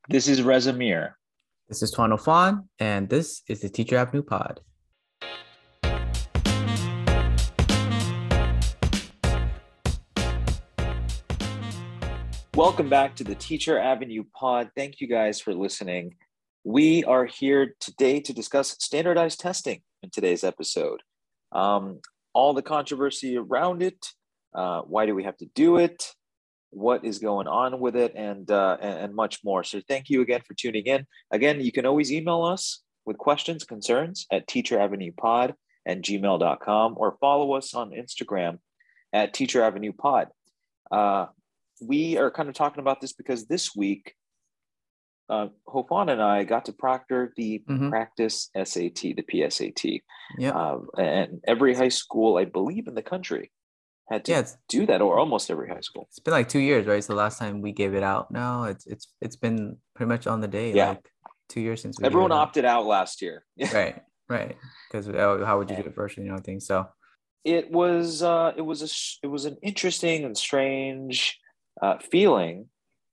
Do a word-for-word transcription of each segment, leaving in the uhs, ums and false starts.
This is Rezamir. This is Tuan Fan, and this is the Teacher Avenue Pod. Welcome back to the Teacher Avenue Pod. Thank you guys for listening. We are here today to discuss standardized testing in today's episode. Um, all the controversy around it, uh, why do we have to do it, what is going on with it, and, uh, and and much more. So thank you again for tuning in. Again, you can always email us with questions, concerns at teacheravenuepod at gmail dot com or follow us on Instagram at teacheravenuepod. Uh, we are kind of talking about this because this week, uh, Hofan and I got to proctor the Mhm. practice S A T, the P S A T. Yep. Uh, and every high school, I believe, in the country had to Yeah, it's, do that, or almost every high school. it's been like two years, right? So the last time we gave it out. No, it's it's it's been pretty much on the day, Yeah. like two years since we Everyone gave it out. opted out last year. Right, right. Because how would you do And it virtually? You know, things. So it was uh, it was a sh- it was an interesting and strange uh, feeling,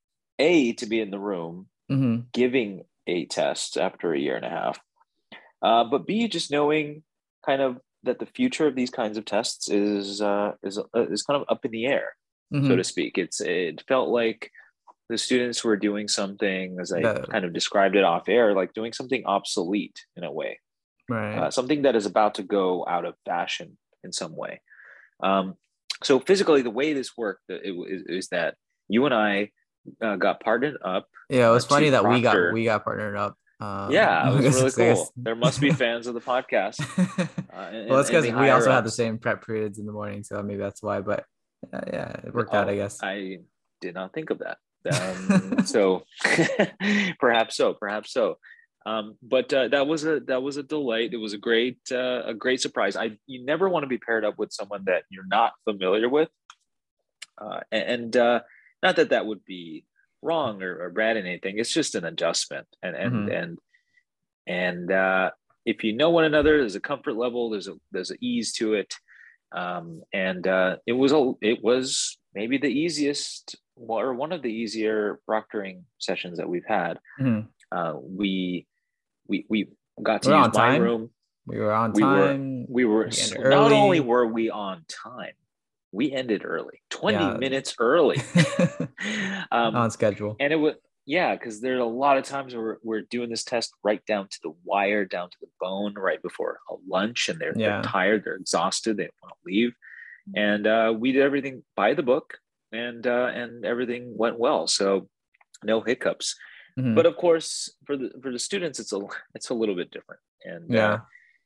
A, to be in the room mhm. giving a test after a year and a half, uh, but B, just knowing kind of that the future of these kinds of tests is uh, is uh, is kind of up in the air, so Mhm. to speak. It's it felt like the students were doing something, as I The kind of described it off air, like doing something obsolete in a way, right. uh, something that is about to go out of fashion in some way. Um, so physically, the way this worked it, is, is that you and I uh, got partnered up. Yeah, it Uh, was funny to that we got proctor. we got partnered up. Um, Yeah, it I was guess really it's- I guess- cool. There must be fans of the podcast, uh, well, and, it's and because the we higher also had the ups. same prep periods in the morning, so maybe that's why. But uh, yeah, it worked out, I Oh, guess. I did not think of that. Um, so perhaps so, perhaps so. Um, but uh, that was a that was a delight. It was a great uh, a great surprise. I you never want to be paired up with someone that you're not familiar with, uh, and uh, not that that would be wrong or, or bad in anything. It's just an adjustment, and and Mhm. and and uh, if you know one another, there's a comfort level. There's a there's an ease to it, um, and uh, it was a it was maybe the easiest or one of the easier proctoring sessions that we've had. Mhm. Uh, we we we got to We're use on my time. room. We were on We were time. we were We ended not only early. were we on time, we ended early, twenty Yeah. minutes early. um, On schedule. and it was, yeah, because there's a lot of times where we're doing this test right down to the wire, down to the bone, right before a lunch, and they're they're Yeah. tired, they're exhausted, they want to leave, and uh, we did everything by the book, and uh, and everything went well, so no hiccups. But Mhm. of course, for the for the students, it's a it's a little bit different, and uh, Yeah.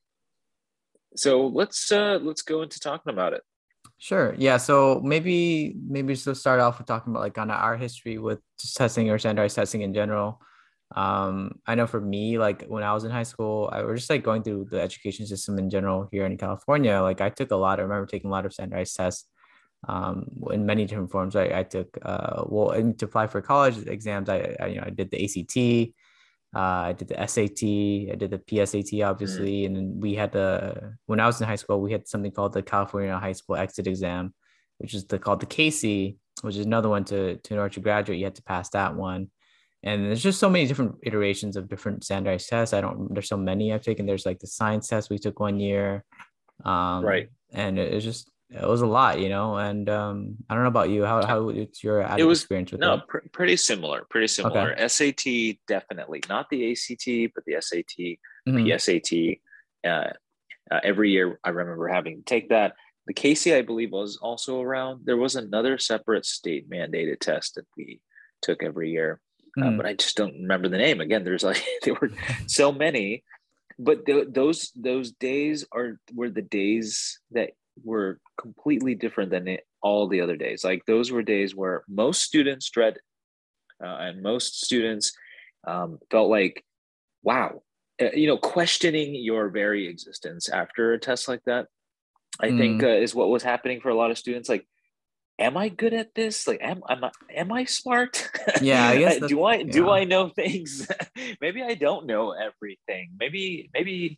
so let's uh, let's go into talking about it. Sure. Yeah. So maybe maybe just to start off with talking about like kind of our history with just testing or standardized testing in general. Um, I know for me, like when I was in high school, I was just like going through the education system in general here in California. Like I took a lot. I remember taking a lot of standardized tests um, in many different forms. I, I took uh, well, and to apply for college exams, I, I you know I did the A C T. Uh, I did the S A T, I did the P S A T, Mm, obviously, and then we had the when I was in high school, we had something called the California High School Exit Exam, which is the called the K C, which is another one to to in order to graduate, you had to pass that one. And there's just so many different iterations of different standardized tests. I don't, there's so many I've taken. There's like the science test we took one year, um, right. and it, it's just it was a lot, you know. And um, I don't know about you, how how it's your It added was experience with no it? pr- pretty similar, pretty Okay. similar. S A T definitely not the A C T, but the S A T, Mm-hmm. P S A T. Uh, uh, every year, I remember having to take that. The K C, I believe, was also around. There was another separate state mandated test that we took every year, uh, Mm-hmm. but I just don't remember the name. Again, there's like there were so many, but th- those those days are were the days that were completely different than it, all the other days. Like those were days where most students dread, uh, and most students um, felt like, wow, uh, you know, questioning your very existence after a test like that. I think uh, is what was happening for a lot of students. Like, am I good at this? Like, am am I, am I smart? Yeah, I guess that's do I do yeah. I know things? Maybe I don't know everything. Maybe maybe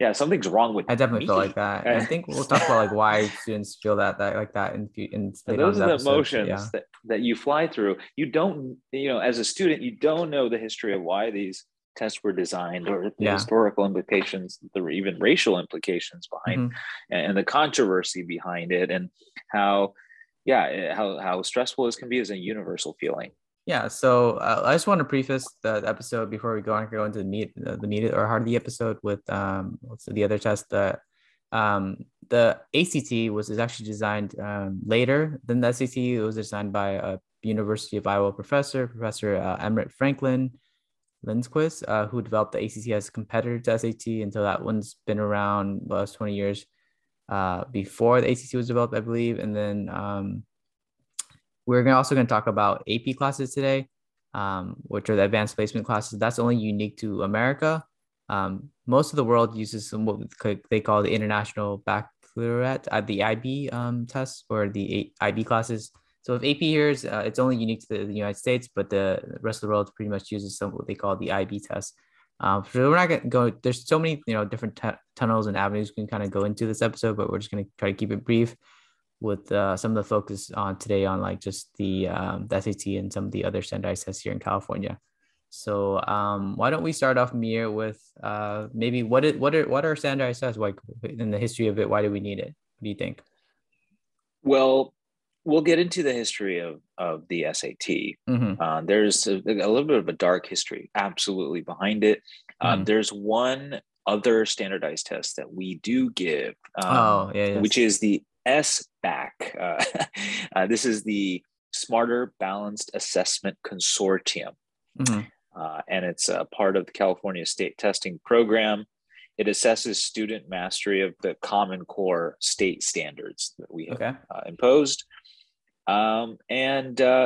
yeah, something's wrong with I definitely feel like me. that, and I think we'll talk about like why students feel that that like that in fu- in And later on those in are the the episode. So yeah, emotions that, that you fly through. You don't, you know, as a student, you don't know the history of why these tests were designed or the yeah. historical implications, the even racial implications behind Mm-hmm. and the controversy behind it, and how, yeah, how, how stressful this can be as a universal feeling. Yeah, so uh, I just want to preface the episode before we go on go into the meat the, the meat or heart of the episode with um what's the other test that um the A C T was is actually designed um later than the S A T. It was designed by a University of Iowa professor, Professor uh, Emmett Franklin Lindquist, uh, who developed the A C T as a competitor to S A T until that one's been around the last twenty years uh before the A C T was developed, I believe, and then um we're gonna also going to talk about A P classes today, um, which are the advanced placement classes. That's only unique to America. Um, most of the world uses some what they call the International Baccalaureate, uh, the I B um, test or the I B classes. So if A P here is, uh, it's only unique to the United States, but the rest of the world pretty much uses some what they call the I B test. Um, so we're not going to go. There's so many you know different t- tunnels and avenues we can kind of go into this episode, but we're just going to try to keep it brief with uh, some of the focus on today on like just the, um, the S A T and some of the other standardized tests here in California. So um, why don't we start off, Mir, with uh, maybe what it, what are what are standardized tests like in the history of it? Why do we need it? What do you think? Well, we'll get into the history of, of the S A T. Mm-hmm. Uh, there's a, a little bit of a dark history, absolutely, behind it. Uh, Mm-hmm. there's one other standardized test that we do give, um, Oh, yeah, which yes. is the S B A C. Uh, uh, this is the Smarter Balanced Assessment Consortium, Mm-hmm. uh, and it's a part of the California State Testing Program. It assesses student mastery of the Common Core state standards that we have Okay. uh, imposed. Um, and uh,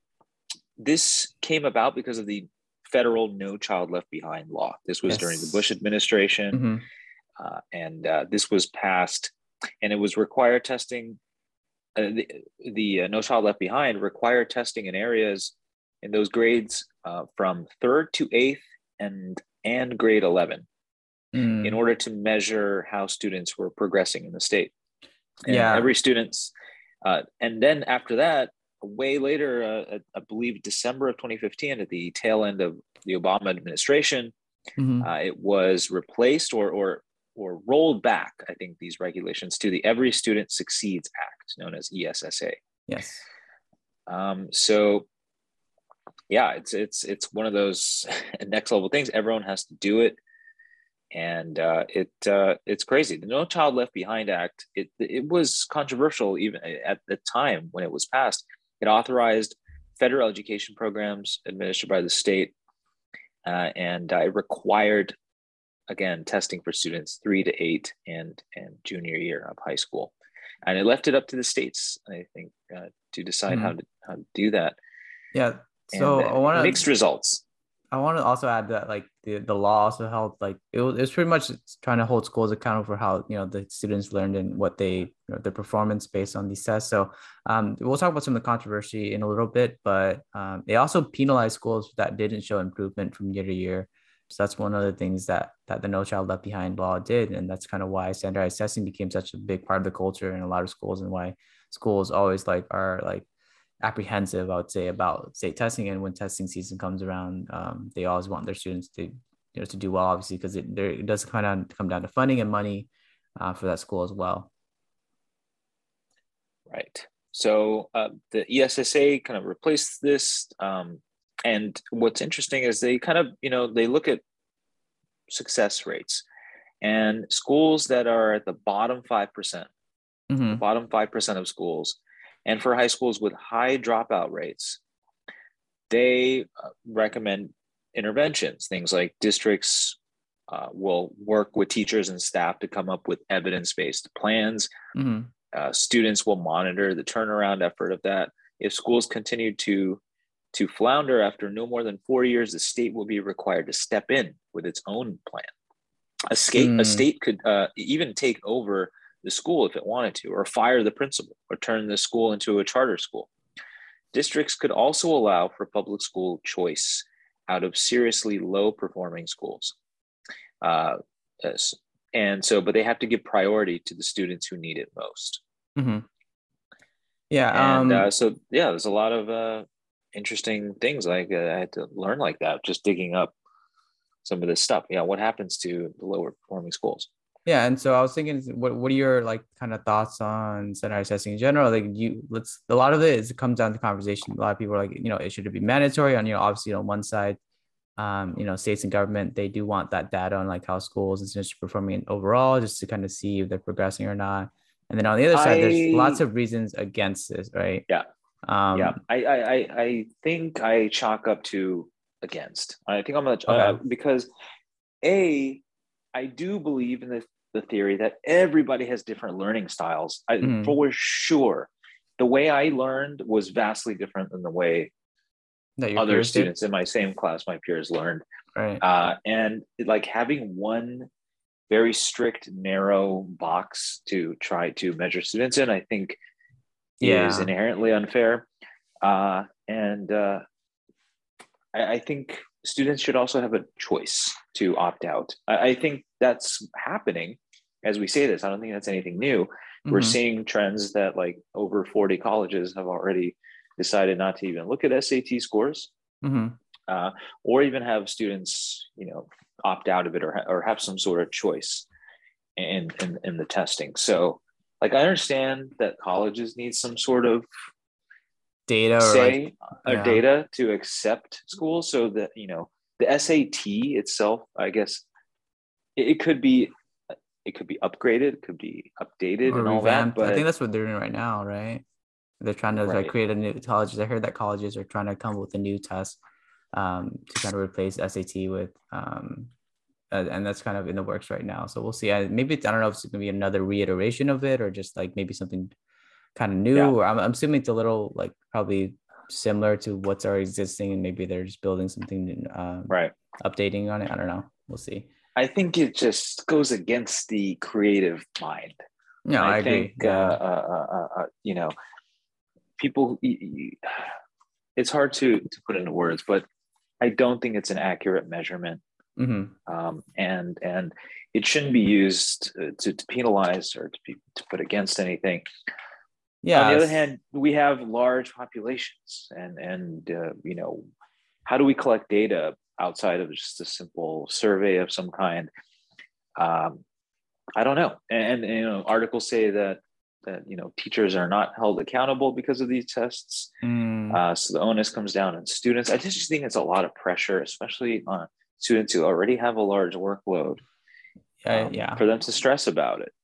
this came about because of the federal No Child Left Behind law. This was during the Bush Yes. administration, Mm-hmm. uh, and uh, this was passed, and it was required testing. Uh, the the uh, No Child Left Behind required testing in areas in those grades uh, from third to eighth and and grade eleven in Mm. order to measure how students were progressing in the state. And Yeah. every student's, uh, and then after that, way later, uh, I believe December of twenty fifteen, at the tail end of the Obama administration, Mm-hmm. uh, it was replaced or or or rolled back. I think these regulations to the Every Student Succeeds Act, known as E S S A. Yes. Um, so yeah, it's it's it's one of those next level things. Everyone has to do it, and uh, it uh, it's crazy. The No Child Left Behind Act, it it was controversial even at the time when it was passed. It authorized federal education programs administered by the state, uh, and uh, it required, again, testing for students three to eight and and junior year of high school, and it left it up to the states, I think, uh, to decide how Mm-hmm. to how to do that, Yeah. and So uh, I want mixed to results. I want to also add that like the, the law also helped like it was, it was pretty much trying to hold schools accountable for how you know the students learned and what they you know, their performance based on these tests. So um, we'll talk about some of the controversy in a little bit, but um, they also penalized schools that didn't show improvement from year to year. So that's one of the things that that the No Child Left Behind law did, and that's kind of why standardized testing became such a big part of the culture in a lot of schools, and why schools always like are like apprehensive, I would say, about state testing. And when testing season comes around, um, they always want their students to, you know, to do well, obviously, because it, there, it does kind of come down to funding and money uh, for that school as well. Right. So uh, the E S S A kind of replaced this. Um, and what's interesting is they kind of, you know, they look at success rates, and schools that are at the bottom five percent, the Mm-hmm. bottom five percent of schools, and for high schools with high dropout rates, they uh, recommend interventions. Things like districts uh, will work with teachers and staff to come up with evidence-based plans. Mm-hmm. Uh, students will monitor the turnaround effort of that. If schools continue to to flounder after no more than four years, the state will be required to step in with its own plan. A state a Mm. state could uh, even take over the school if it wanted to, or fire the principal, or turn the school into a charter school. Districts could also allow for public school choice out of seriously low performing schools. Uh, and so, but they have to give priority to the students who need it most. Mm-hmm. Yeah. And uh, Um, so, yeah, there's a lot of uh, interesting things like uh, I had to learn like that, just digging up some of this stuff. Yeah, what happens to the lower performing schools? yeah. And so I was thinking, what what are your like kind of thoughts on standardized testing in general? Like you, let's a lot of it is it comes down to conversation. A lot of people are like, you know, it should be mandatory on, you know, obviously on one side, um, you know, states and government, they do want that data on like how schools and students are performing overall, just to kind of see if they're progressing or not. And then on the other side, there's lots I, of reasons against this, right? yeah, yeah, Um, I, I, I, I think I chalk up to against. I think I'm gonna uh, okay. because a, I do believe in the the theory that everybody has different learning styles. I, Mm-hmm. for sure, the way I learned was vastly different than the way That your other peers did, students in my same class, my peers, learned. right? Uh, and like having one very strict, narrow box to try to measure students in, I think is Yeah. inherently unfair. Uh, and uh, I, I think students should also have a choice to opt out. I, I think that's happening as we say this. I don't think that's anything new. We're Mm-hmm. seeing trends that like over forty colleges have already decided not to even look at S A T scores, Mm-hmm. uh, or even have students, you know, opt out of it, or, ha- or have some sort of choice in, in in the testing. So, like, I understand that colleges need some sort of Data or like, say or yeah, data to accept schools, so that you know the S A T itself, I guess, it, it could be it could be upgraded, it could be updated, or and all that. revamped. I think But that's what they're doing right now, right? They're trying to like right, create a new colleges. I heard that colleges are trying to come up with a new test um, to kind of replace S A T with, um, uh, and that's kind of in the works right now. So we'll see. I, maybe it's, I don't know if it's gonna be another reiteration of it or just like maybe something kind of yeah, new. Or I'm, I'm assuming it's a little like probably similar to what's already existing, and maybe they're just building something, um, right. updating on it. I don't know. We'll see. I think it just goes against the creative mind. No, I I think agree. uh, Yeah. uh, uh, uh, uh, you know people. It's hard to to put into words, but I don't think it's an accurate measurement, Mm-hmm. um, and and it shouldn't be used to, to, to penalize or to be to put against anything. On the other Yes. hand, we have large populations, and and uh, you know, how do we collect data outside of just a simple survey of some kind? Um, I don't know. And, and you know, articles say that that you know teachers are not held accountable because of these tests. Mm, Uh, so the onus comes down on students. I just think it's a lot of pressure, especially on students who already have a large workload, yeah. um, Yeah. for them to stress about it.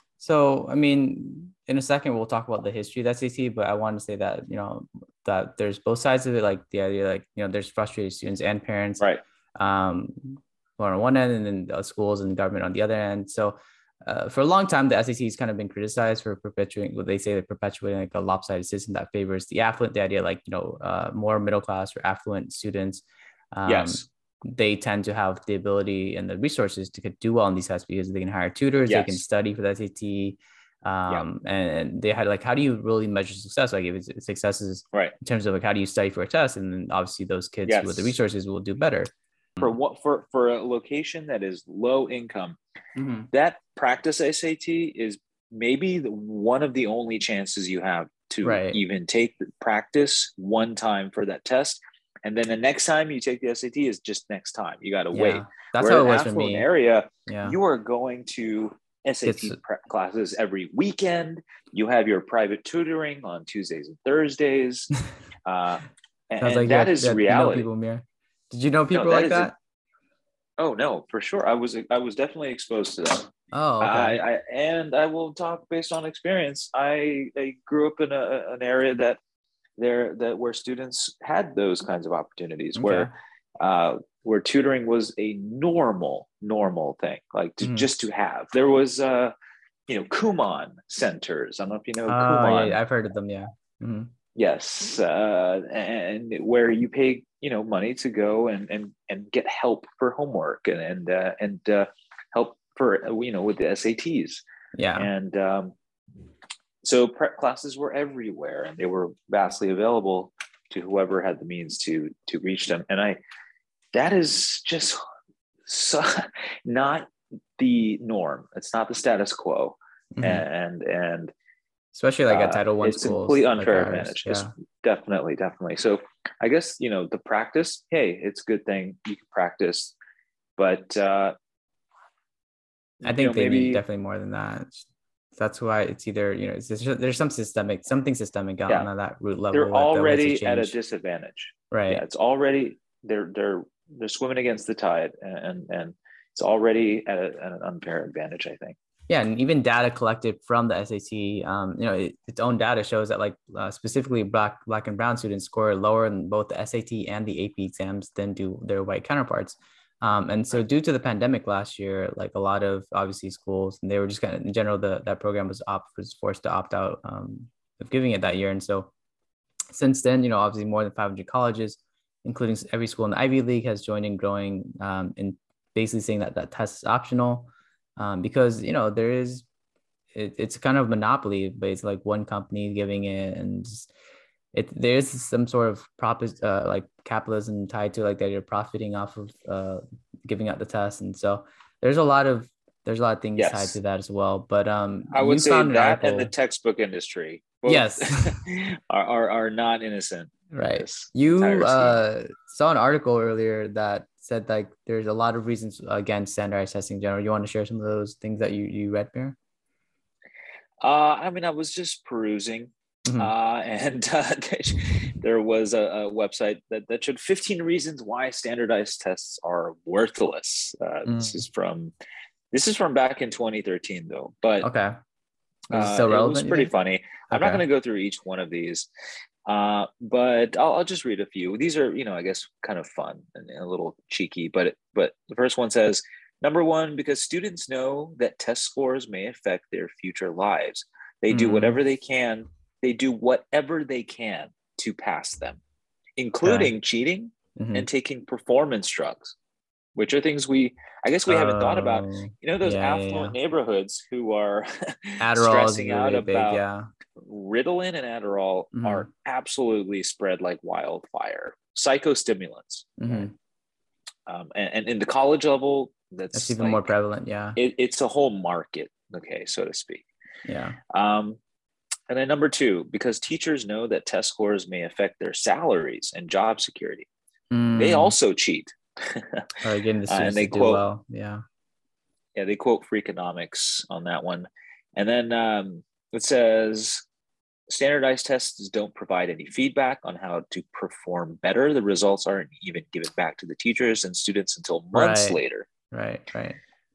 So, I mean, in a second, we'll talk about the history of the S A T, but I want to say that, you know, that there's both sides of it. Like the idea, like, you know, there's frustrated students and parents, Right. um, on one end, and then the schools and government on the other end. So, uh, for a long time, the S A T has kind of been criticized for perpetuating what they say, like perpetuating like a lopsided system that favors the affluent. The idea, like, you know, uh, more middle class or affluent students, um, Yes. they tend to have the ability and the resources to do well in these tests because they can hire tutors, they can Yes. study for the S A T, Yeah. um, and, and they had like, how do you really measure success? Like, if it's success is Right. in terms of like, how do you study for a test? And then obviously those kids with the Yes. resources will do better. For what for for a location that is low income, Mm-hmm. that practice S A T is maybe the, one of the only chances you have to Right. even take the practice one time for that test. And then the next time you take the S A T is just next time. You got to wait. Yeah. That's Where how in it was for affluent me. area, Yeah. you are going to It's S A T prep classes every weekend. You have your private tutoring on Tuesdays and Thursdays. Uh, and, sounds like and you that had, is that you know reality. people, Mir. Did you know No, people that like is a, that? oh no, for sure. I was, I was definitely exposed to that. Oh, okay. I, I and I will talk based on experience. I, I grew up in a, an area that there that where students had those kinds of opportunities, Okay. where uh, where tutoring was a normal normal thing, like to, Mm-hmm. just to have. There was uh, you know Kumon centers. I don't know if you know Oh, yeah, Kumon. yeah, I've heard of them. Yeah. Mm-hmm. Yes, uh, and where you pay you know money to go and and and get help for homework and and uh, and uh, help for you know with the S A Ts. Yeah. And um, so prep classes were everywhere, and they were vastly available to whoever had the means to to reach them. And I that is just so not the norm. It's not the status quo. Mm-hmm. And, and, especially like at uh, Title One it's schools. It's a complete unfair like advantage. Ours. Yeah. It's definitely, definitely. So I guess, you know, the practice, hey, it's a good thing you can practice, but uh, I think you know, they maybe, need definitely more than that. That's why it's either, you know, it's, there's some systemic, something systemic out yeah, on that root level. they're that, already that at a disadvantage. Right. Yeah, it's already, they're, they're, they're swimming against the tide, and, and it's already at, a, at an unfair advantage, I think. Yeah, and even data collected from the S A T, um, you know, it, its own data shows that like uh, specifically black, black and brown students score lower in both the S A T and the A P exams than do their white counterparts. Um, and so due to the pandemic last year, like a lot of obviously schools, and they were just kind of in general, the that program was opt was forced to opt out um, of giving it that year. And so since then, you know, obviously more than five hundred colleges, including every school in the Ivy League, has joined in growing um, and basically saying that that test is optional. Um, because, you know, there is, it, it's kind of monopoly, but it's like one company giving it, and just, it there's some sort of prop uh, like capitalism tied to like that you're profiting off of uh, giving out the test, and so there's a lot of there's a lot of things yes. tied to that as well. But um, I would say that article, and the textbook industry, both yes, are, are are not innocent. Right. You uh, saw an article earlier that said like there's a lot of reasons against standardized testing in general. You want to share some of those things that you, you read, Mir? Uh, I mean, I was just perusing mm-hmm. uh, and uh, there was a, a website that, that showed fifteen reasons why standardized tests are worthless. Uh, mm. This is from this is from back in twenty thirteen, though. But okay, is it still uh, relevant? It was pretty funny. Okay. I'm not going to go through each one of these. Uh, but I'll, I'll just read a few. These are, you know, I guess kind of fun and, and a little cheeky, but, but the first one says, number one, because students know that test scores may affect their future lives. They mm. do whatever they can. They do whatever they can to pass them, including okay. cheating mm-hmm. and taking performance drugs, which are things we, I guess we haven't uh, thought about. You know, those yeah, affluent yeah. neighborhoods who are stressing really out big, about yeah. Ritalin and Adderall mm-hmm. are absolutely spread like wildfire. Psychostimulants. Mm-hmm. Right? Um, and, and in the college level, that's, that's even like, more prevalent. Yeah. It, it's a whole market, okay, so to speak. Yeah. Um, and then number two, because teachers know that test scores may affect their salaries and job security, mm. they also cheat. Or again, the uh, and they to quote, well. yeah, yeah, they quote Freakonomics on that one. And then um, it says, standardized tests don't provide any feedback on how to perform better. The results aren't even given back to the teachers and students until months right. later. Right, right.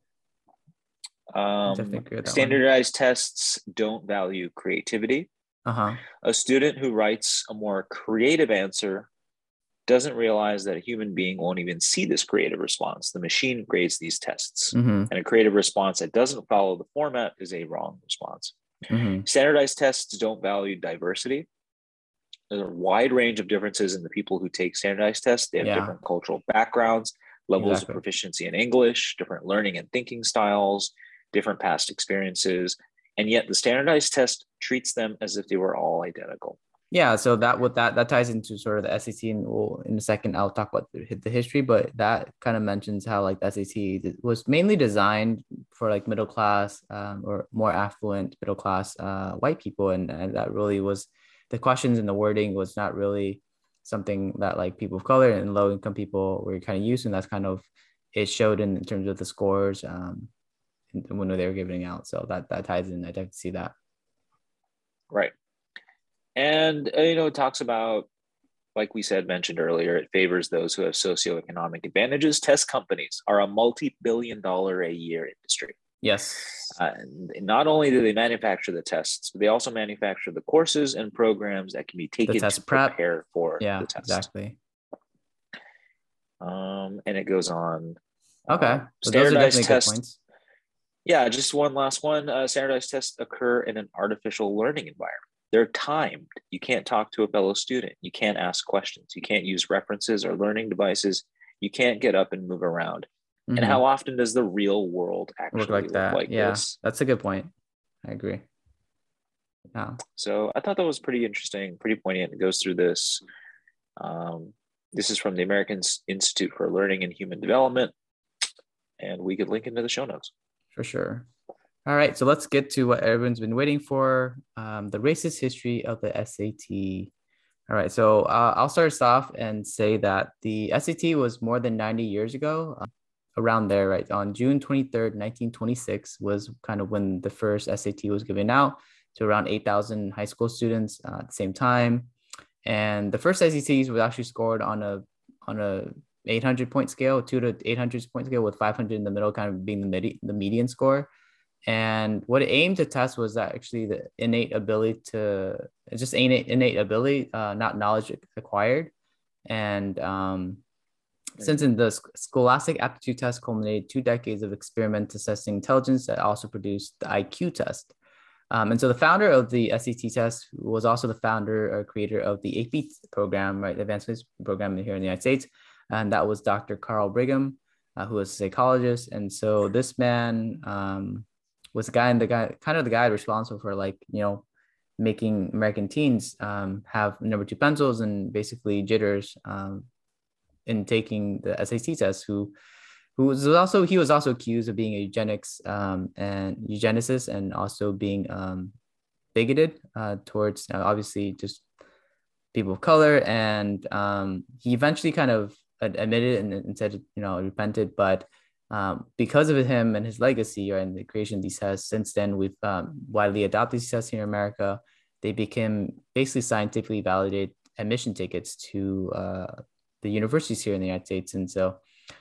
Um, standardized one. Tests don't value creativity. Uh-huh. A student who writes a more creative answer doesn't realize that a human being won't even see this creative response. The machine grades these tests. Mm-hmm. And a creative response that doesn't follow the format is a wrong response. Mm-hmm. Standardized tests don't value diversity. There's a wide range of differences in the people who take standardized tests. They have yeah. different cultural backgrounds, levels exactly. of proficiency in English, different learning and thinking styles, different past experiences. And yet the standardized test treats them as if they were all identical. Yeah, so that with that that ties into sort of the S A T, and we'll, in a second I'll talk about the, the history, but that kind of mentions how like the S A T was mainly designed for like middle class um, or more affluent middle class uh, white people, and, and that really was the questions and the wording was not really something that like people of color and low income people were kind of used, and that's kind of it showed in, in terms of the scores um, when they were giving out. So that that ties in. I definitely see that. Right. And, uh, you know, it talks about, like we said, mentioned earlier, it favors those who have socioeconomic advantages. Test companies are a multi-billion dollar a year industry. Yes. Uh, not only do they manufacture the tests, but they also manufacture the courses and programs that can be taken to prep. prepare for yeah, the test. Exactly. Um, and it goes on. Okay. Uh, so standardized those are tests. Good points. Yeah, just one last one. Uh, standardized tests occur in an artificial learning environment. They're timed. You can't talk to a fellow student. You can't ask questions. You can't use references or learning devices. You can't get up and move around. Mm-hmm. And how often does the real world actually look like look that? Like yeah, this? That's a good point. I agree. Yeah. So I thought that was pretty interesting, pretty poignant. It goes through this. Um, this is from the American Institute for Learning and Human Development, and we could link into the show notes. For sure. All right, so let's get to what everyone's been waiting for, um, the racist history of the S A T. All right, so uh, I'll start us off and say that the S A T was more than ninety years ago, uh, around there, right? On June twenty-third, nineteen twenty-six was kind of when the first S A T was given out to around eight thousand high school students uh, at the same time. And the first S A Ts was actually scored on a on a eight hundred point scale, two to eight hundred point scale with five hundred in the middle kind of being the, midi- the median score. And what it aimed to test was that actually the innate ability to just innate innate ability, uh, not knowledge acquired. And um, since in the Scholastic Aptitude Test culminated two decades of experiment assessing intelligence that also produced the I Q test. Um, and so the founder of the S A T test was also the founder or creator of the A P program, right, the advanced program here in the United States. And that was Doctor Carl Brigham, uh, who was a psychologist. And so this man, um, was the guy and the guy kind of the guy responsible for, like, you know, making American teens um, have number two pencils and basically jitters um, in taking the S A T test. Who, who was also he was also accused of being a eugenics um, and eugenicist and also being um, bigoted uh, towards uh, obviously just people of color. And um, he eventually kind of admitted and, and said, you know, repented, but Um, because of him and his legacy or in the creation of these tests, since then we've um, widely adopted these tests here in America. They became basically scientifically validated admission tickets to uh, the universities here in the United States. And so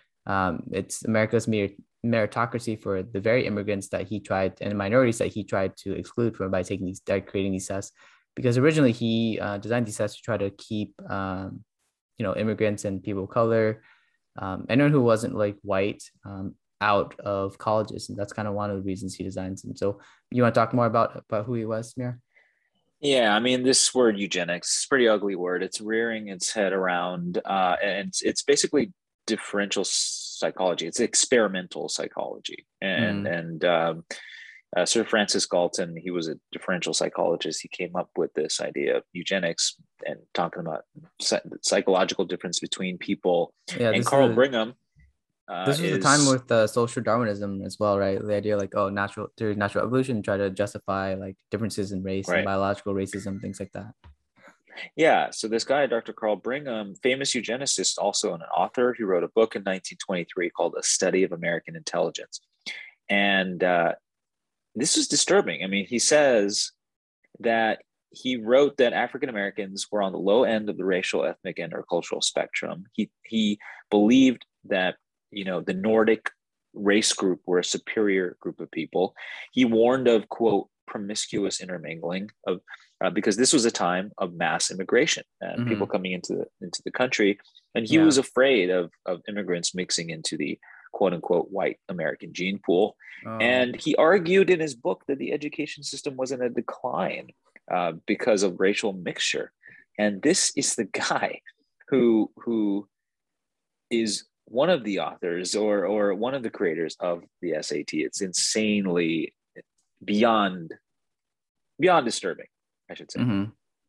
um, it's America's mer- meritocracy for the very immigrants that he tried and minorities that he tried to exclude from by taking these, creating these tests. Because originally he uh, designed these tests to try to keep, um, you know, immigrants and people of color, Um, anyone who wasn't like white, um, out of colleges. And that's kind of one of the reasons he designs them. So you want to talk more about, about who he was, Samir? Yeah, I mean, this word eugenics is a pretty ugly word. It's rearing its head around, uh, and it's, it's basically differential psychology. It's experimental psychology. And, Mm, and um, uh, Sir Francis Galton, he was a differential psychologist. He came up with this idea of eugenics and talking about the psychological difference between people. yeah, And this Carl is Brigham uh, this was the time is, with uh, social Darwinism as well, right? The idea like, oh, natural through natural evolution, try to justify like differences in race and right. biological racism, things like that. Yeah. So this guy, Doctor Carl Brigham, famous eugenicist, also an author, he wrote a book in nineteen twenty-three called A Study of American Intelligence. And uh, this is disturbing. I mean, he says that he wrote that African Americans were on the low end of the racial, ethnic, and or cultural spectrum. He he believed that, you know, the Nordic race group were a superior group of people. He warned of, quote, promiscuous intermingling of uh, because this was a time of mass immigration and people Mm-hmm. coming into the into the country, and he Yeah. was afraid of of immigrants mixing into the quote unquote white American gene pool. Oh. And he argued in his book that the education system was in a decline uh, because of racial mixture. And this is the guy who who is one of the authors or or one of the creators of the S A T. It's insanely beyond beyond disturbing, I should say. Mm-hmm.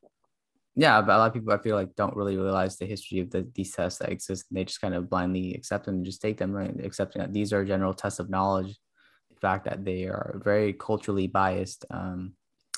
Yeah, but a lot of people I feel like don't really realize the history of the, these tests that exist. And they just kind of blindly accept them and just take them, right? Accepting that these are general tests of knowledge, the fact that they are very culturally biased. Um,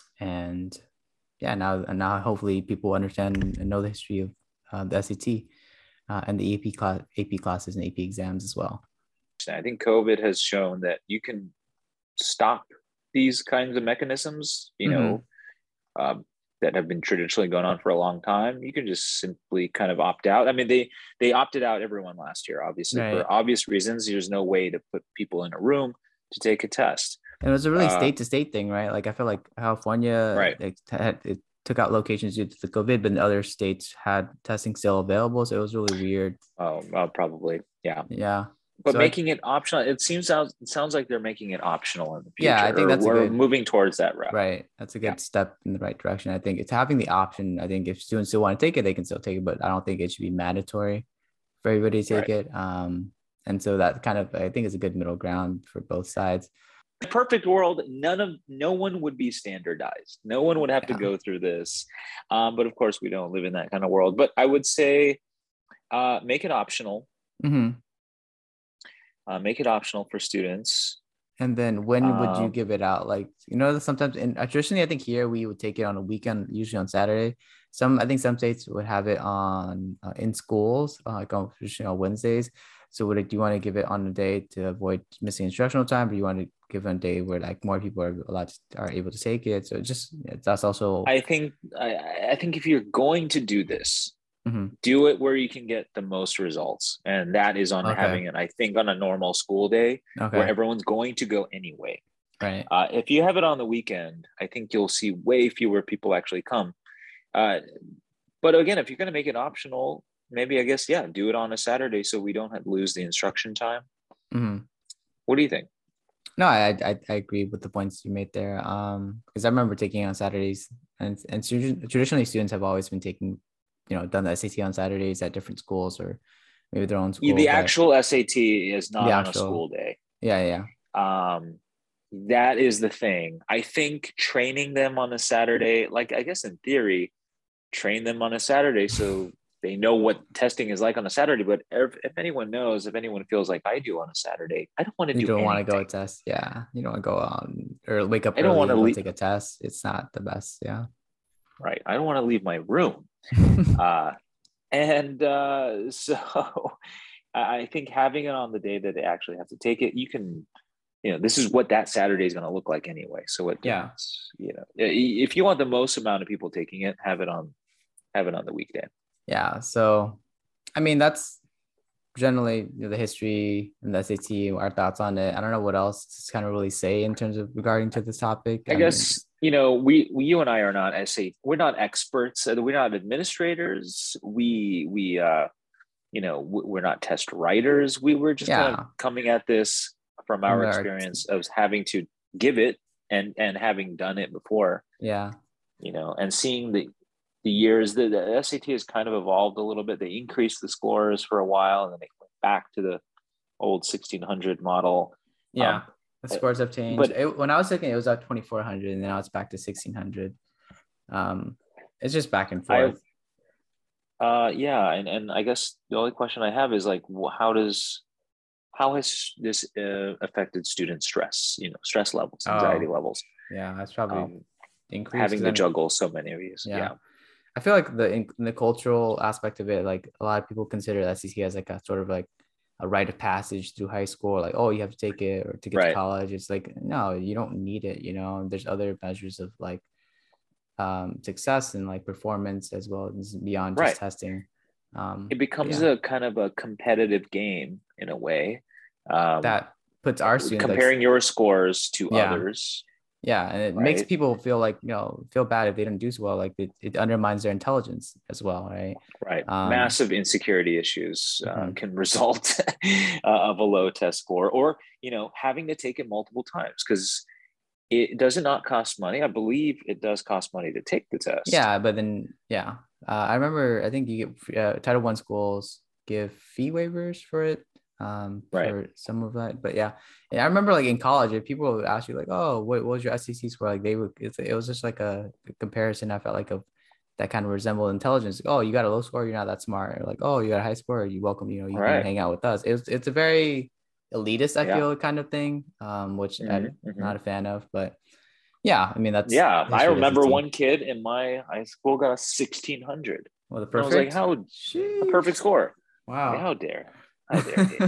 and yeah, now and now hopefully people understand and know the history of uh, the S A T uh, and the A P class, A P classes and A P exams as well. I think COVID has shown that you can stop these kinds of mechanisms, you Mm-hmm. know, um, that have been traditionally going on for a long time. You can just simply kind of opt out. I mean, they they opted out everyone last year, obviously Right. for obvious reasons. There's no way to put people in a room to take a test. And it was a really Uh, state to state thing, right? Like I feel like California, right. it, had, it took out locations due to the COVID, but other states had testing still available. So it was really weird. Oh, well, probably, yeah. Yeah. But So I, making it optional, it seems it sounds like they're making it optional in the yeah, future, I think or that's a we're good, moving towards that route. right. That's a Yeah, good step in the right direction. I think it's having the option. I think if students still want to take it, they can still take it, but I don't think it should be mandatory for everybody to take right. it. Um, and so that kind of, I think is a good middle ground for both sides. In a perfect world, none of no one would be standardized. No one would have to Yeah. go through this. Um, but of course, we don't live in that kind of world. But I would say uh, make it optional. Mm-hmm. Uh, make it optional for students. And then when would you Um, give it out? Like, you know, sometimes in uh, traditionally, I think here we would take it on a weekend, usually on Saturday. Some, I think some states would have it on uh, in schools, uh, like on traditionally on Wednesdays. So would it, do you want to give it on a day to avoid missing instructional time, or you want to give it a day where like more people are allowed to, are able to take it? So just that's also. I think I, I think if you're going to do this, Mhm. do it where you can get the most results, and that is on Okay. having it. I think on a normal school day where Okay. everyone's going to go anyway. Right. Uh, if you have it on the weekend, I think you'll see way fewer people actually come. Uh, but again, if you're going to make it optional, maybe I guess yeah, do it on a Saturday so we don't have to lose the instruction time. Mhm. What do you think? No, I, I I agree with the points you made there. Um, because I remember taking it on Saturdays, and and tradi- traditionally students have always been taking, you know, done the S A T on Saturdays at different schools or maybe their own school, The but actual S A T is the not on a actual, school day. yeah, yeah, Um, that is the thing. I think training them on a Saturday, like I guess in theory, train them on a Saturday so they know what testing is like on a Saturday. But if, if anyone knows, if anyone feels like I do on a Saturday, I don't want to you do don't want to go anything. test, yeah, you don't want to go on or wake up I don't want early to and go leave. take a test. It's not the best, yeah. Right. I don't want to leave my room. Uh, and uh, so I think having it on the day that they actually have to take it, you can, you know, this is what that Saturday is going to look like anyway. So it, Yeah, it's, you know, if you want the most amount of people taking it, have it on, have it on the weekday. yeah. So, I mean, that's generally you know, the history and the S A T, our thoughts on it. I don't know what else to kind of really say in terms of regarding to this topic. I I mean, guess, you know, we, we you and I are not S A T, we're not experts. We're not administrators. We, we, uh, you know, we're not test writers. We were just kind of yeah, coming at this from from our our, experience of having to give it and, and having done it before, yeah, you know, and seeing the, the years the, the S A T has kind of evolved a little bit. They increased the scores for a while and then they went back to the old sixteen hundred model. yeah. Um, The scores have changed. but It, when I was taking it, it was at twenty-four hundred, and now it's back to sixteen hundred. Um, it's just back and I, forth. uh, yeah. And, and I guess the only question I have is like, how does, how has this uh, affected student stress, you know, stress levels, anxiety Oh, levels, yeah, that's probably um, increased having because to I mean, juggle so many of these. yeah, Yeah. I feel like the in, the cultural aspect of it, like a lot of people consider S E T as like a sort of like a rite of passage through high school, like oh you have to take it or to get to Right. college. It's like no, you don't need it. You know, there's other measures of like um, success and like performance as well as beyond just Right. testing. Um, It but becomes yeah, a kind of a competitive game in a way. Um, that puts our students like comparing your scores to yeah, others, yeah, and it makes right? people feel like you know feel bad if they don't do so well. Like it, it undermines their intelligence as well, right? Right. Um, Massive insecurity issues uh, mhm. can result uh, of a low test score, or you know, having to take it multiple times because it does it not cost money. I believe it does cost money to take the test. Yeah, but then yeah, uh, I remember I think you get uh, Title One schools give fee waivers for it, um, Right. for some of that. But yeah, and I remember like in college, if people would ask you like, oh, what, what was your S E C score? Like they would, it's, it was just like a, a comparison. I felt like of that kind of resembled intelligence. Like, oh, you got a low score, you're not that smart. Or like, oh, you got a high score, you welcome, you know, you can Right. hang out with us. It's it's a very elitist, I Yeah. feel, kind of thing, um, which Mm-hmm. I'm Mm-hmm. not a fan of. But yeah, I mean that's Yeah. the I history of remember S E T. one kid in my high school got a sixteen hundred. Well, the And I was like, perfect. how a Sheesh. perfect score. Like, Wow. how dare, how dare he?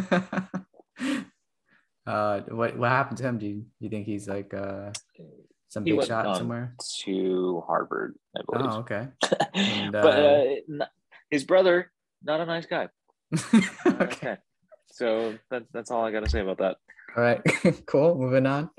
uh, what what happened to him? Do you, you think he's like uh some He big went shot on somewhere? to Harvard, I believe. Oh, okay. And but uh, uh, his brother, not a nice guy. Not a nice okay. guy. So that, that's all I got to say about that. All right. Cool. Moving on.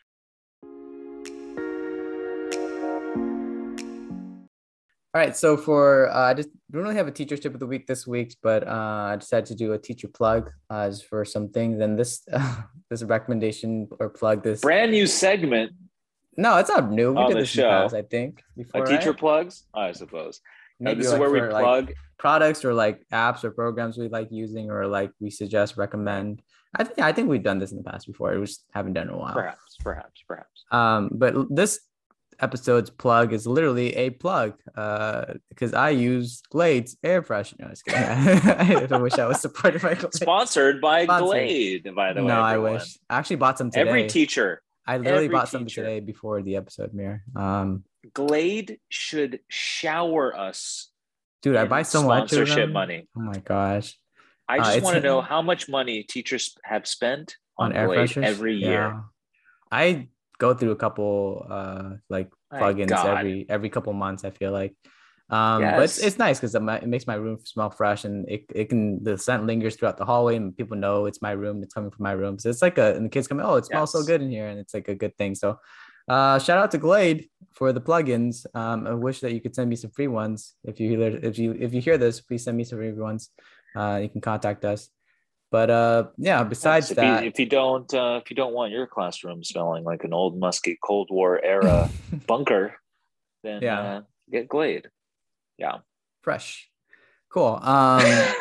All right. So for uh, I just don't really have a teacher tip of the week this week, but uh, I decided to do a teacher plug uh, just for some things. And this uh, this recommendation or plug this. Brand new segment No, it's not new. We on did the this in the past, show. I think, A before, teacher right? plugs, I suppose. Now, Maybe this is like where we for like plug. products or like apps or programs we like using or like we suggest Right. recommend. I think I think we've done this in the past before. We just haven't done it in a while. Perhaps, perhaps, perhaps. Um, but this episode's plug is literally a plug uh, because I use Glade's air freshener. No, I was kidding. I wish I was supported by Glade. Sponsored by Sponsored. Glade, by the way. No, everyone. I wish. I actually bought some today. Every teacher. I literally every bought some teacher. today before the episode, Mir. Um, Glade should shower us. Dude, I buy so much sponsorship money. Oh my gosh. I just uh, want to know how much money teachers have spent on, on air Glade freshers every year. Yeah. I go through a couple uh like plugins every every couple months, I feel like. Um yes. But it's, it's nice because it makes my room smell fresh, and it, it can the scent lingers throughout the hallway and people know it's my room, it's coming from my room. So it's like a and the kids come, oh, it smells yes. so good in here, and it's like a good thing. So uh shout out to Glade for the plugins. Um I wish that you could send me some free ones. If you if you if you hear this, please send me some free ones. Uh you can contact us. But uh, yeah. Besides yes, if that, you, if you don't, uh, if you don't want your classroom smelling like an old musky Cold War era bunker, then yeah. uh, get Glade. Yeah, fresh, cool. Um.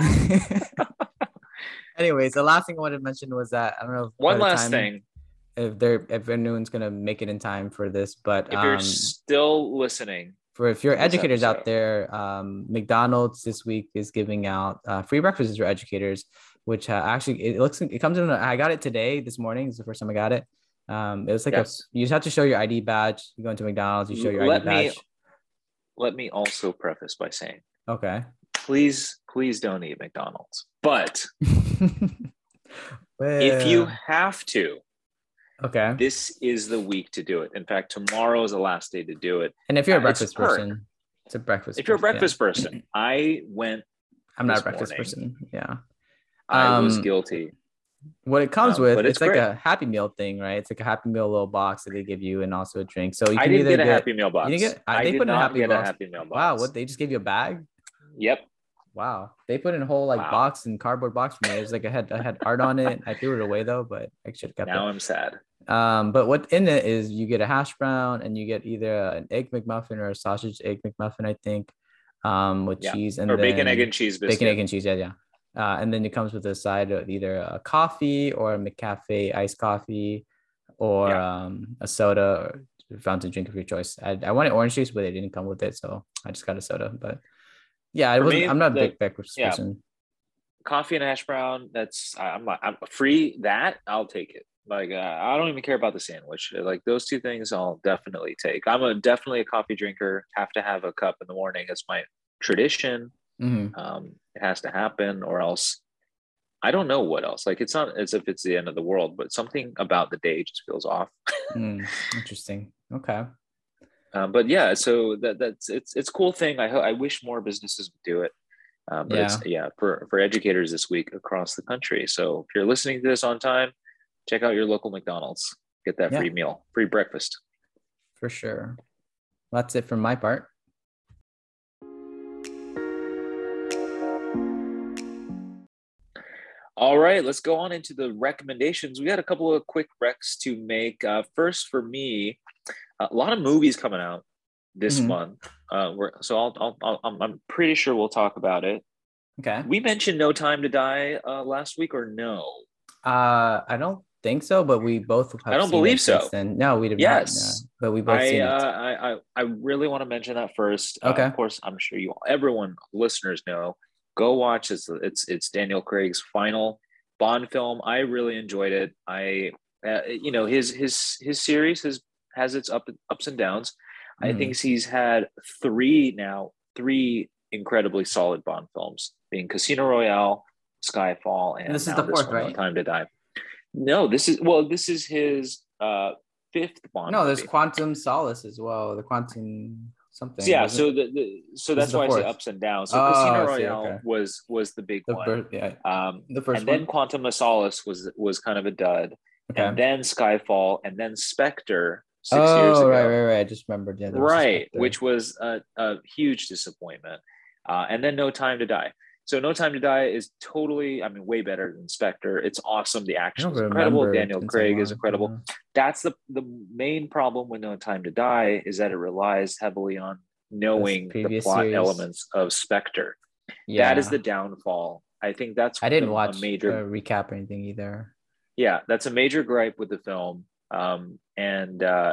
Anyways, the last thing I wanted to mention was that I don't know. One last time, thing. If they're if anyone's gonna make it in time for this, but if um, you're still listening. For if you're educators episode. out there, um, McDonald's this week is giving out uh, free breakfasts for educators, which uh, actually it looks it comes in. A, I got it today this morning. It's the first time I got it. Um, it was like yes. a you just have to show your I D badge. You go into McDonald's, you show your let I D badge. Me, let me also preface by saying, okay, please, please don't eat McDonald's. But well, if you have to. Okay. This is the week to do it. In fact, tomorrow is the last day to do it. And if you're a breakfast uh, person, it's a breakfast. If you're a breakfast yeah. person, I went. I'm not a breakfast morning. person. Yeah. I um, was guilty. What it comes um, with, it's, it's like a Happy Meal thing, right? It's like a Happy Meal little box that they give you, and also a drink. So you can I didn't either get a get, Happy Meal box. You didn't get. I they did put not in a happy get box. a Happy Meal box. Wow, what they just gave you a bag? Yep. Wow, they put in a whole like wow. box and cardboard box for me. It was like I had I had art on it. I threw it away though, but I should have kept now it. Now I'm sad. Um, but what in it is you get a hash brown and you get either an egg McMuffin or a sausage egg McMuffin, I think, um, with yeah. cheese and or then, bacon egg and cheese biscuit. Bacon egg and cheese, yeah, yeah. Uh, and then it comes with a side of either a coffee or a McCafe iced coffee or yeah. um a soda or fountain drink of your choice. I I wanted orange juice, but it didn't come with it, so I just got a soda. But yeah, I wasn't. I'm not a big breakfast yeah. person. Coffee and hash brown. That's I'm not. I'm free. That I'll take it. Like uh, I don't even care about the sandwich. Like those two things, I'll definitely take. I'm a definitely a coffee drinker. Have to have a cup in the morning. It's my tradition. Mm-hmm. Um, it has to happen, or else I don't know what else. Like it's not as if it's the end of the world, but something about the day just feels off. mm, interesting. Okay. Um, but yeah, so that that's it's it's a cool thing. I I wish more businesses would do it. Uh, but yeah. it's yeah for for educators this week across the country. So if you're listening to this on time, check out your local McDonald's. Get that yeah. free meal, free breakfast. For sure. Well, that's it from my part. All right, let's go on into the recommendations. We got a couple of quick recs to make. Uh, first, for me, a lot of movies coming out this mm-hmm. month. Uh, we're, so I'll, I'll, I'll, I'm pretty sure we'll talk about it. Okay. We mentioned No Time to Die uh, last week, or no? Uh, I don't think so, but we both have I don't seen believe it so. Since then. No, we did yes. not. No, but we both I, seen it. Uh, I, I, I really want to mention that first. Okay. Uh, of course, I'm sure you, everyone, listeners know. Go watch. It's it's it's Daniel Craig's final Bond film. I really enjoyed it. I, uh, you know, his his his series has has its up ups and downs. Mm. I think he's had three now, three incredibly solid Bond films, being Casino Royale, Skyfall, and, and this now is the this fourth, one, right? No Time to Die. No, this is well, this is his uh, fifth Bond. No, there's movie. Quantum Solace as well. The Quantum something. So yeah, so the, the so that's why fourth. I say ups and downs. So oh, Casino see, Royale okay. was was the big the one. First, yeah. Um, the first and one. then Quantum of Solace was was kind of a dud. Okay. And then Skyfall, and then Spectre six oh, years ago. right, right, right. I just remembered. Yeah, right, which was a, a huge disappointment. Uh, and then No Time to Die. So No Time to Die is totally, I mean, way better than Spectre. It's awesome. The action is incredible. Daniel Craig is incredible. Yeah. That's the the main problem with No Time to Die is that it relies heavily on knowing the plot series. elements of Spectre. Yeah. That is the downfall. I think that's I didn't the, watch a major a recap or anything either. Yeah, that's a major gripe with the film. Um, and uh,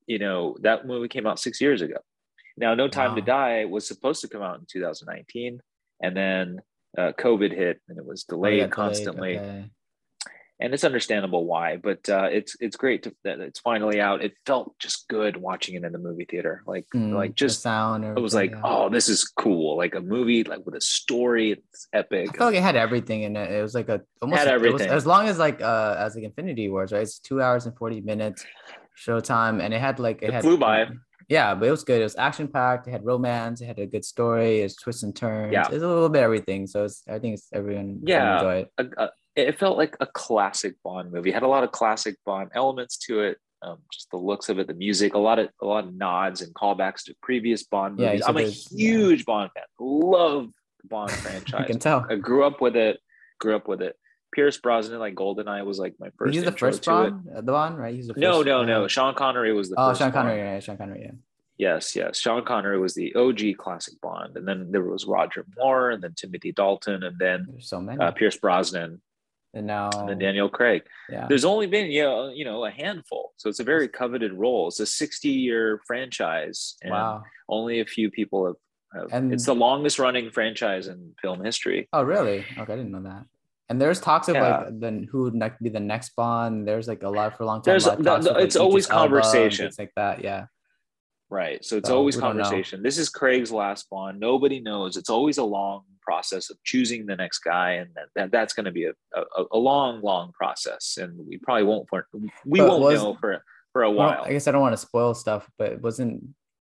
you know, that movie came out six years ago. Now, No Time to Wow. Die was supposed to come out in two thousand nineteen, and then uh, COVID hit and it was Oh, they delayed got delayed. constantly. Okay. And it's understandable why, but uh, it's it's great to, that it's finally out. It felt just good watching it in the movie theater, like like Mm, the just sound, it was everything. like, Yeah. oh, this is cool, like a movie like with a story. It's I epic felt and like it had everything in it. It was like a almost had it was everything. as long as like uh as like Infinity Wars, right? It's two hours and forty minutes showtime, and it had like it It had flew by. yeah, but it was good. It was action packed. It had romance. It had a good story. It's twists and turns. Yeah, It's a little bit of everything. So it's I think it's everyone can yeah. enjoy it. A, a, it felt like a classic Bond movie. It had a lot of classic Bond elements to it. Um, just the looks of it, the music, a lot of a lot of nods and callbacks to previous Bond Yeah, you movies. said I'm a there's yeah. huge Bond fan. Love the Bond I franchise. can tell. I grew up with it. Grew up with it. Pierce Brosnan, like GoldenEye, was like my first He's the intro first to it. Bond, uh, the Bond, right? He's the No, first. no, Uh... no. Sean Connery was the Oh, first Sean Connery, Bond. yeah, Sean Connery, yeah. Yes, yes. Sean Connery was the O G classic Bond, and then there was Roger Moore, and then Timothy Dalton, and then There's so uh, many. Pierce Brosnan, And and then now, Daniel Craig. yeah. There's only been you know, you know a handful, so it's a very coveted role. It's a sixty-year franchise, and Wow. only a few people have. have And it's the longest running franchise in film history. oh, really? Okay, I didn't know that. And there's talks of like Yeah, then who would next be the next Bond. There's like a lot for a long time, a there's lot of the, talks the, with like it's always Idris Elba and conversation. things like that. Yeah. Right. So it's So always we don't know. conversation. This is Craig's last Bond. Nobody knows. It's always a long process of choosing the next guy. And that, that that's going to be a, a, a long, long process. And we probably won't, for, we But won't was know for, for a well, I while. guess I don't want to spoil stuff, but wasn't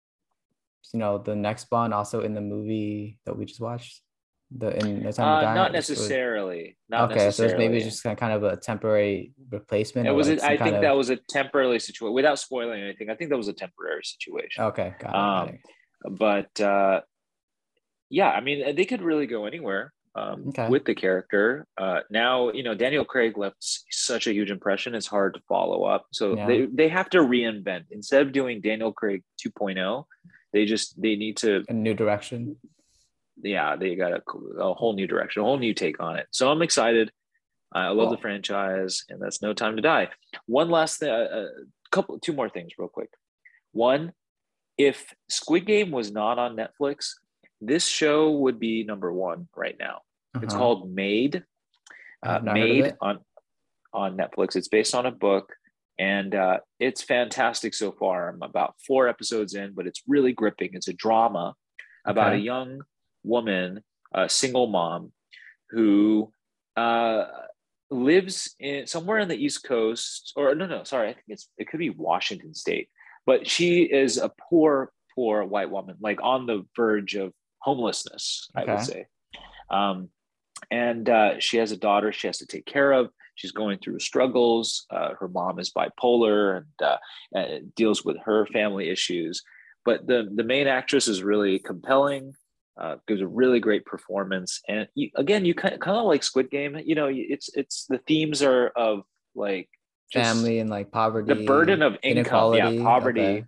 you know the next Bond also in the movie that we just watched? The in No Time to Uh, Die. not It was, it was- necessarily. Not okay, so it's maybe necessarily. just kind of kind of a temporary replacement It or was, like a, some I kind think of that was a temporary situation without spoiling anything. I think that was a temporary situation. okay, got it, got Um, it. but uh, yeah, I mean, they could really go anywhere um, Okay. with the character. Uh, now, you know, Daniel Craig left such a huge impression. It's hard to follow up. So Yeah. they, they have to reinvent. Instead of doing Daniel Craig 2.0, they just, they need to, A new direction. yeah, they got a, a whole new direction, a whole new take on it. So I'm excited. I love Cool. the franchise, and that's No Time to Die. One last thing, a couple, two more things real quick. One, if Squid Game was not on Netflix, this show would be number one right now. Uh-huh. It's called Made. Uh, Made on on Netflix. It's based on a book, and uh, it's fantastic so far. I'm about four episodes in, but it's really gripping. It's a drama about okay. a young woman, a single mom, who uh, lives in somewhere in the East Coast, or no, no, sorry, I think it's it could be Washington State, but she is a poor, poor white woman, like on the verge of homelessness, okay. I would say. Um, and uh, she has a daughter she has to take care of. She's going through struggles. Uh, her mom is bipolar and uh, uh, deals with her family issues. But the, the main actress is really compelling, uh, gives a really great performance. And you, again, you kind of, kind of like Squid Game, you know, it's, it's the themes are of like just family and like poverty, the burden of income, inequality. yeah, poverty. Okay.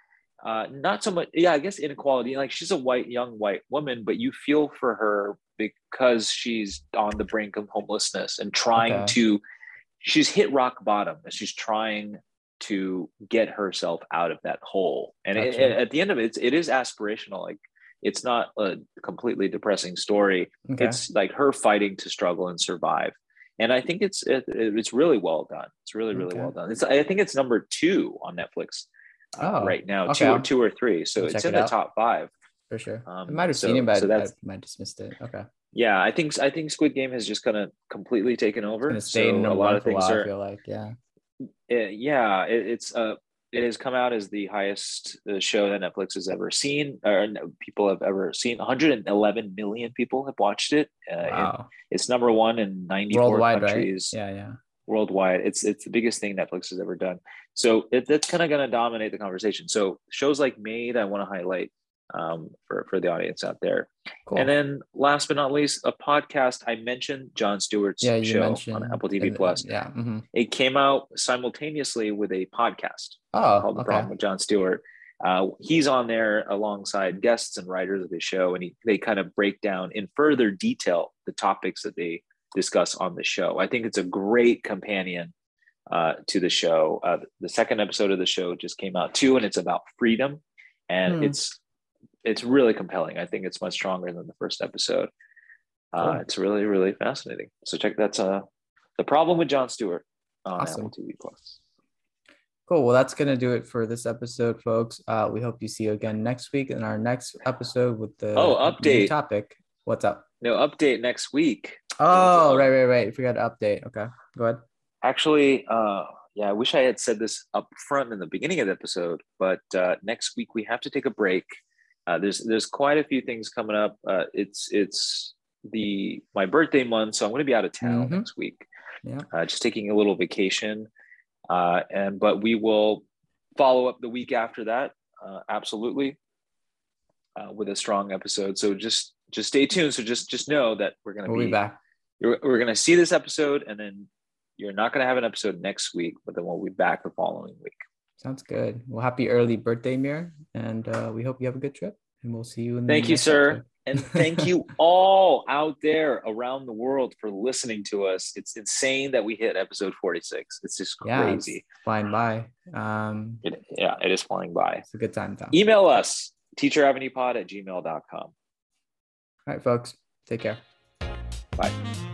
Uh, not so much, yeah, I guess inequality. Like she's a white, young white woman, but you feel for her because she's on the brink of homelessness and trying okay. to, she's hit rock bottom and she's trying to get herself out of that hole. And gotcha. it, at the end of it, it's, it is aspirational. Like it's not a completely depressing story. Okay. It's like her fighting to struggle and survive. And I think it's, it, it's really well done. It's really, really okay. well done. It's, I think it's number two on Netflix. Uh, oh, right now, okay. two or two or three. So it's in it the out. top five. For sure. Um, I might have so, seen it, but so I, I might have dismissed it. Okay. Yeah, I think I think Squid Game has just kind of completely taken over. It's stay so in a lot of things while, are, I feel like, yeah. It, yeah, it, it's uh, it has come out as the highest uh, show that Netflix has ever seen, or people have ever seen. one hundred eleven million people have watched it. Uh, wow. It's number one in ninety-four worldwide, countries. Right? Yeah, yeah. Worldwide, it's it's the biggest thing Netflix has ever done. So it, it's kind of going to dominate the conversation. So shows like Made, I want to highlight um, for for the audience out there. Cool. And then last but not least, a podcast. I mentioned Jon Stewart's yeah, you show mentioned on Apple T V the, Plus. Yeah, mm-hmm. It came out simultaneously with a podcast oh, called The okay. Problem with Jon Stewart. Uh, he's on there alongside guests and writers of the show, and he, they kind of break down in further detail the topics that they discuss on the show. I think it's a great companion uh, to the show. Uh, the second episode of the show just came out too, and it's about freedom, and Hmm. it's it's really compelling. I think it's much stronger than the first episode. Uh, Cool. It's really really fascinating. So check that's uh The Problem with Jon Stewart on Awesome. Apple T V Plus. Cool. Well, that's going to do it for this episode, folks. Uh, we hope you see you again next week in our next episode with the Oh, new update. topic. What's up? No update next week. Oh, right, right, right. Forgot to update. Okay, go ahead. Actually, uh, yeah, I wish I had said this up front in the beginning of the episode, but uh, next week we have to take a break. Uh, there's there's quite a few things coming up. Uh, it's it's the my birthday month, so I'm going to be out of town Mhm. next week. Yeah. Uh, just taking a little vacation, uh, and but we will follow up the week after that. Uh, absolutely, uh, with a strong episode. So just just stay tuned. So just just know that we're going to We'll be be back. you're, we're going to see this episode, and then you're not going to have an episode next week, but then we'll be back the following week. Sounds good. Well, happy early birthday, Mir, and uh, we hope you have a good trip. And we'll see you in the Thank you, next sir. episode. And thank you all out there around the world for listening to us. It's insane that we hit episode forty-six. It's just Yeah, it's crazy. flying by. Um, It, yeah, it is flying by. it's a good time, though. Email us, teacher avenue pod at gmail dot com. All right, folks. Take care. Bye.